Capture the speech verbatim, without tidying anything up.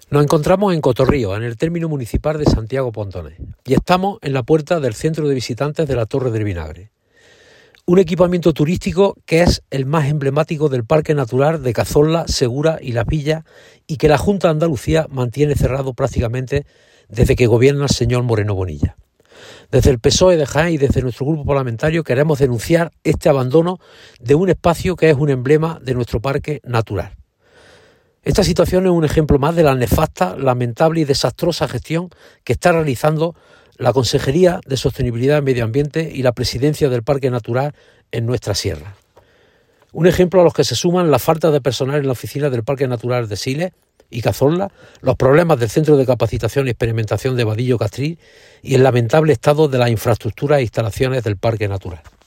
Nos encontramos en Cotorrío, en el término municipal de Santiago Pontones, y estamos en la puerta del centro de visitantes de la Torre del Vinagre. Un equipamiento turístico que es el más emblemático del Parque Natural de Cazorla, Segura y Las Villas, y que la Junta de Andalucía mantiene cerrado prácticamente desde que gobierna el señor Moreno Bonilla. Desde el P S O E de Jaén y desde nuestro grupo parlamentario queremos denunciar este abandono de un espacio que es un emblema de nuestro parque natural. Esta situación es un ejemplo más de la nefasta, lamentable y desastrosa gestión que está realizando la Consejería de Sostenibilidad y Medio Ambiente y la Presidencia del Parque Natural en nuestra sierra. Un ejemplo a los que se suman la falta de personal en la oficina del Parque Natural de Siles y Cazorla, los problemas del Centro de Capacitación y Experimentación de Vadillo Castril y el lamentable estado de las infraestructuras e instalaciones del Parque Natural.